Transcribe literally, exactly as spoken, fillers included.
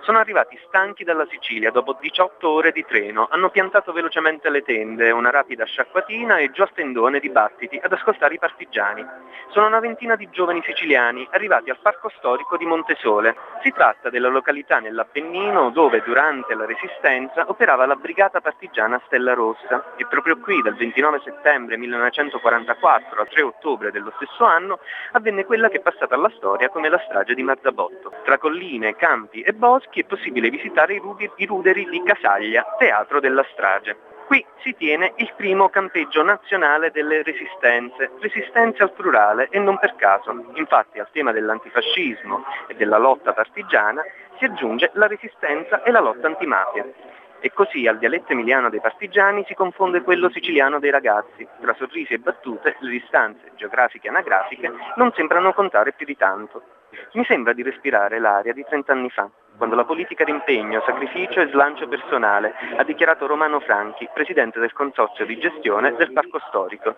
Sono arrivati stanchi dalla Sicilia dopo diciotto ore di treno, hanno piantato velocemente le tende, una rapida sciacquatina e giù a tendone dibattiti ad ascoltare i partigiani. Sono una ventina di giovani siciliani arrivati al parco storico di Montesole. Si tratta della località nell'Appennino dove durante la Resistenza operava la brigata partigiana Stella Rossa e proprio qui dal ventinove settembre millenovecentoquarantaquattro al tre ottobre dello stesso anno avvenne quella che è passata alla storia come la strage di Marzabotto. Tra colline, campi e boschi è possibile visitare i, rudi, i ruderi di Casaglia, teatro della strage. Qui si tiene il primo campeggio nazionale delle resistenze, resistenze al plurale e non per caso. Infatti al tema dell'antifascismo e della lotta partigiana si aggiunge la resistenza e la lotta antimafia. E così al dialetto emiliano dei partigiani si confonde quello siciliano dei ragazzi. Tra sorrisi e battute le distanze geografiche e anagrafiche non sembrano contare più di tanto. Mi sembra di respirare l'aria di trent'anni fa, quando la politica d'impegno, sacrificio e slancio personale, ha dichiarato Romano Franchi, presidente del consorzio di gestione del parco storico.